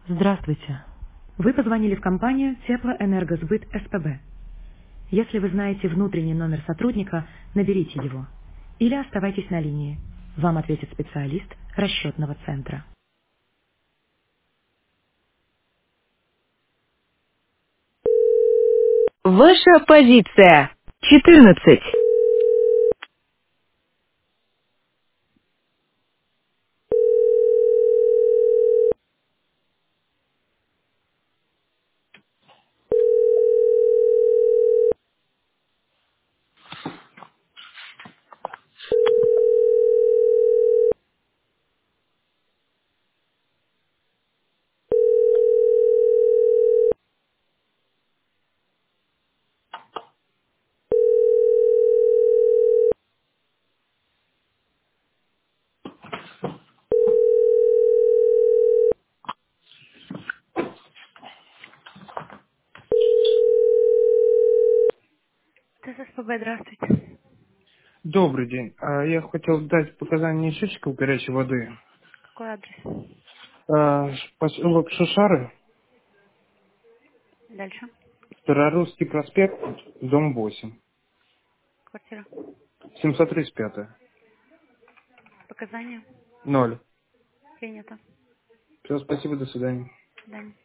Здравствуйте. Вы позвонили в компанию Теплоэнергосбыт СПБ. Если вы знаете внутренний номер сотрудника, наберите его. Или оставайтесь на линии. Вам ответит специалист расчетного центра. Ваша позиция. 14. ТССПБ, здравствуйте. Добрый день. Я хотел дать показания счетчиков горячей воды. Какой адрес? Поселок Шушары, Дальше. Старорусский проспект, дом 8, Квартира. 735. Показания. 0. Принято. Все, спасибо, до свидания. До свидания.